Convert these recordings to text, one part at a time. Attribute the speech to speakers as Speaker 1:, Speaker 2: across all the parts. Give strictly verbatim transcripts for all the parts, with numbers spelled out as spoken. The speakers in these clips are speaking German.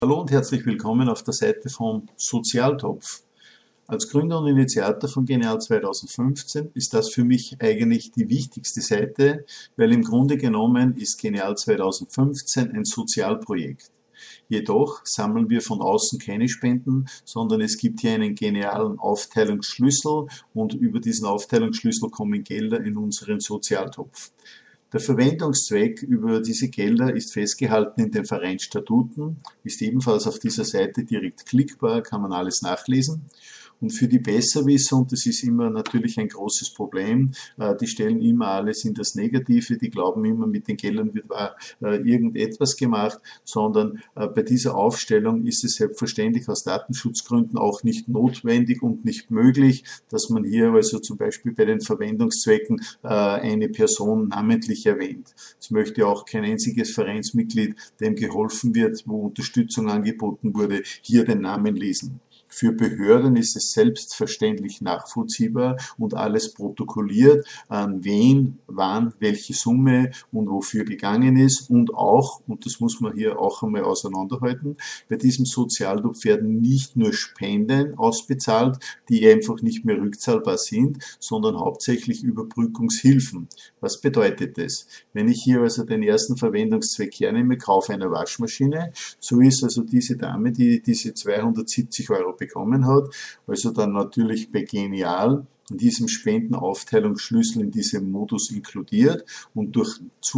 Speaker 1: Hallo und herzlich willkommen auf der Seite vom Sozialtopf. Als Gründer und Initiator von Genial zweitausendfünfzehn ist das für mich eigentlich die wichtigste Seite, weil im Grunde genommen ist Genial zweitausendfünfzehn ein Sozialprojekt. Jedoch sammeln wir von außen keine Spenden, sondern es gibt hier einen genialen Aufteilungsschlüssel und über diesen Aufteilungsschlüssel kommen Gelder in unseren Sozialtopf. Der Verwendungszweck über diese Gelder ist festgehalten in den Vereinsstatuten, ist ebenfalls auf dieser Seite direkt klickbar, kann man alles nachlesen. Und für die Besserwisser, und das ist immer natürlich ein großes Problem, die stellen immer alles in das Negative, die glauben immer, mit den Geldern wird irgendetwas gemacht, sondern bei dieser Aufstellung ist es selbstverständlich aus Datenschutzgründen auch nicht notwendig und nicht möglich, dass man hier also zum Beispiel bei den Verwendungszwecken eine Person namentlich erwähnt. Es möchte auch kein einziges Vereinsmitglied, dem geholfen wird, wo Unterstützung angeboten wurde, hier den Namen lesen. Für Behörden ist es selbstverständlich nachvollziehbar und alles protokolliert, an wen, wann, welche Summe und wofür gegangen ist und auch, und das muss man hier auch einmal auseinanderhalten, bei diesem Sozialtopf werden nicht nur Spenden ausbezahlt, die einfach nicht mehr rückzahlbar sind, sondern hauptsächlich Überbrückungshilfen. Was bedeutet das? Wenn ich hier also den ersten Verwendungszweck hernehme, Kauf einer Waschmaschine, so ist also diese Dame, die diese zweihundertsiebzig Euro bekommen hat, also dann natürlich bei Genial in diesem Spendenaufteilungsschlüssel in diesem Modus inkludiert und durch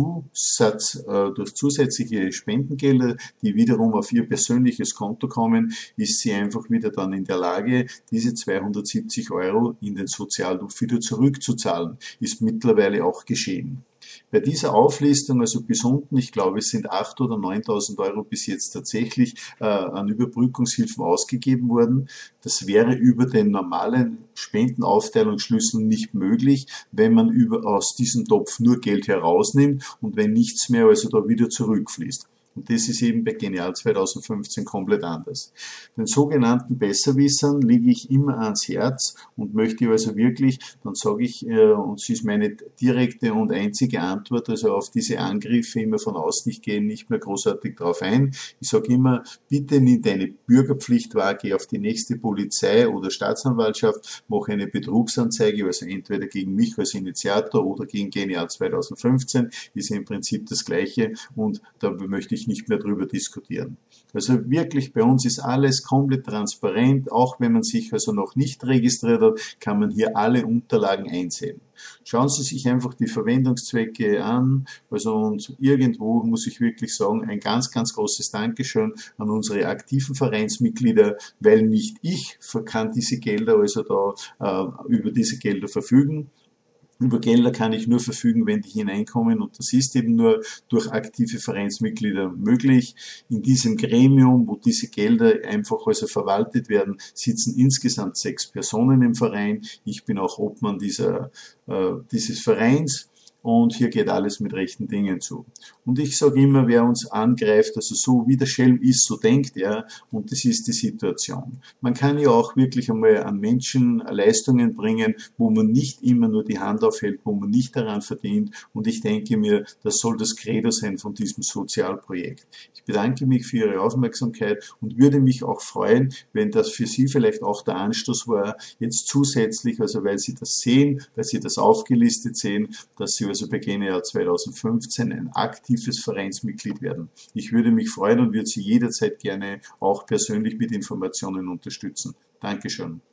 Speaker 1: Zusatz, äh, durch zusätzliche Spendengelder, die wiederum auf ihr persönliches Konto kommen, ist sie einfach wieder dann in der Lage, diese zweihundertsiebzig Euro in den Sozialtopf wieder zurückzuzahlen. Ist mittlerweile auch geschehen. Bei dieser Auflistung, also bis unten, ich glaube es sind achttausend oder neuntausend Euro bis jetzt tatsächlich äh, an Überbrückungshilfen ausgegeben worden. Das wäre über den normalen Spendenaufteilungsschlüssel nicht möglich, wenn man über, aus diesem Topf nur Geld herausnimmt und wenn nichts mehr also da wieder zurückfließt. Und das ist eben bei Genial zweitausendfünfzehn komplett anders. Den sogenannten Besserwissern liege ich immer ans Herz und möchte also wirklich, dann sage ich, äh, und es ist meine direkte und einzige Antwort, also auf diese Angriffe immer von außen, ich gehe nicht mehr großartig drauf ein. Ich sage immer, bitte nimm deine Bürgerpflicht wahr, geh auf die nächste Polizei oder Staatsanwaltschaft, mach eine Betrugsanzeige, also entweder gegen mich als Initiator oder gegen Genial zweitausendfünfzehn, ist ja im Prinzip das Gleiche und da möchte ich nicht mehr drüber diskutieren. Also wirklich, bei uns ist alles komplett transparent, auch wenn man sich also noch nicht registriert hat, kann man hier alle Unterlagen einsehen. Schauen Sie sich einfach die Verwendungszwecke an, also und irgendwo muss ich wirklich sagen, ein ganz, ganz großes Dankeschön an unsere aktiven Vereinsmitglieder, weil nicht ich kann diese Gelder, also da äh, über diese Gelder verfügen. Über Gelder kann ich nur verfügen, wenn die hineinkommen und das ist eben nur durch aktive Vereinsmitglieder möglich. In diesem Gremium, wo diese Gelder einfach also verwaltet werden, sitzen insgesamt sechs Personen im Verein. Ich bin auch Obmann dieser, äh, dieses Vereins. Und hier geht alles mit rechten Dingen zu. Und ich sage immer, wer uns angreift, also so wie der Schelm ist, so denkt er. Und das ist die Situation. Man kann ja auch wirklich einmal an Menschen Leistungen bringen, wo man nicht immer nur die Hand aufhält, wo man nicht daran verdient. Und ich denke mir, das soll das Credo sein von diesem Sozialprojekt. Ich bedanke mich für Ihre Aufmerksamkeit und würde mich auch freuen, wenn das für Sie vielleicht auch der Anstoß war, jetzt zusätzlich, also weil Sie das sehen, weil Sie das aufgelistet sehen, dass Sie also bei Genial zweitausendfünfzehn ein aktives Vereinsmitglied werden. Ich würde mich freuen und würde Sie jederzeit gerne auch persönlich mit Informationen unterstützen. Dankeschön.